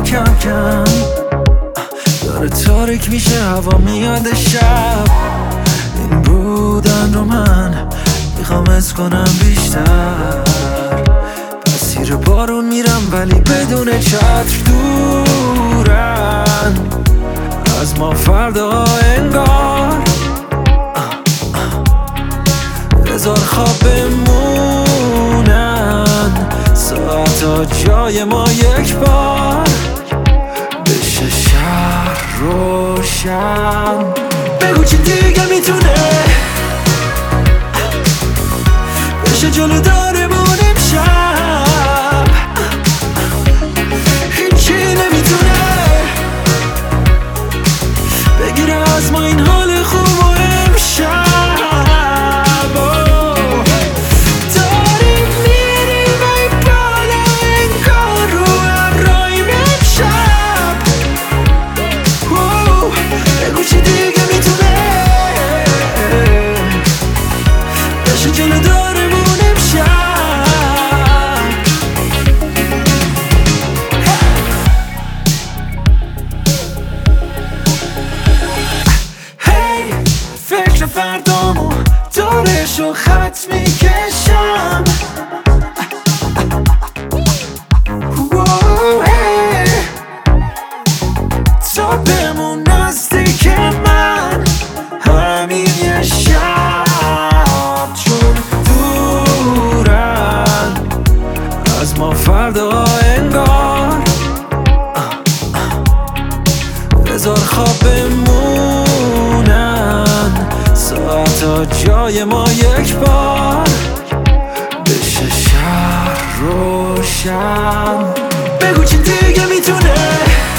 کم کم داره تاریک میشه، هوا میاد شب. این بودن رو من میخوام حس کنم بیشتر. مسیر بارون میرم ولی بدون چتر، دورن از ما فردا انگار. بذار خواب بمونن ساعتا جای ما یک بار، بشه شهر روشن. بگو چی دیگه میتونه بشه جلو دارمون امشب. هیچی نمیتونه بگیره از ما این حال خوب و امشب. فردامو دورشو خط میکشم. تا بمون نزدیک من همین یه شب، چون دورن از ما فردا انگار. بذار خواب بمونن ساعتا جای ما یک بار، بشه شهر روشن. بگو چی دیگه میتونه